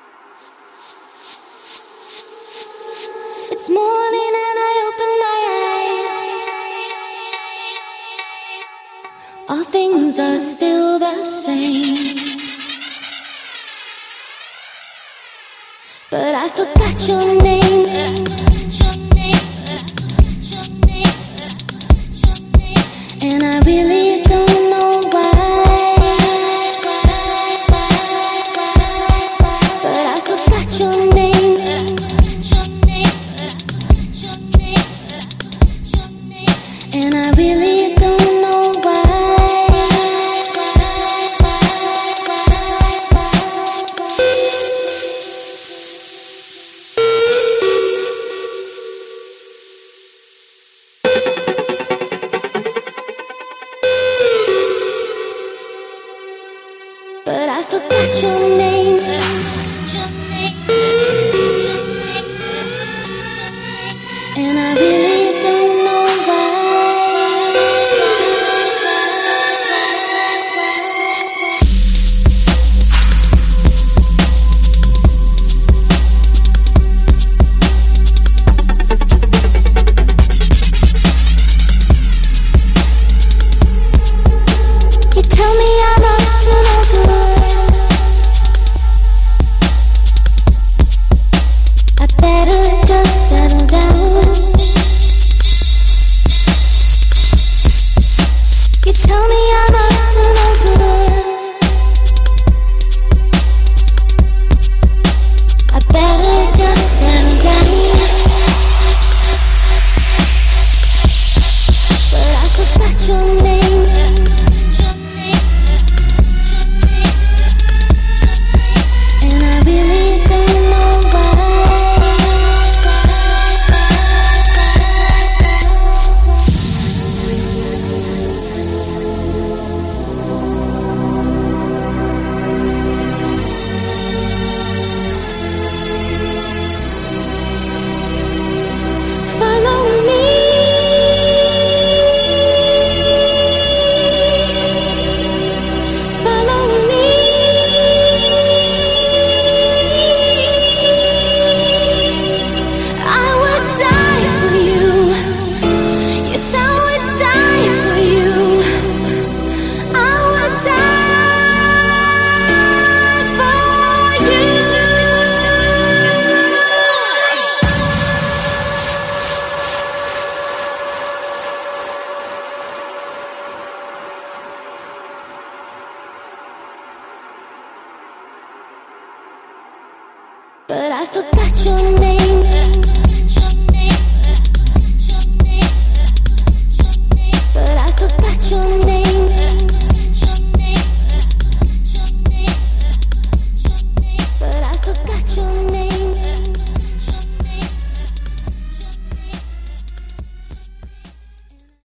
It's morning and I open my eyes. All things are still the same, but I forgot your name. And I really don't know why, but I forgot your name. And I really don't know why. But I forgot your name. And I really don't know why. You tell me I'm up to no good. I better just settle down. You tell me I'm up to no good. I better just settle down. But I forgot your name. And I really don't know why. Follow me. Follow me. I would die for you. Yes, I would die for you. I would die for you. But I forgot your name.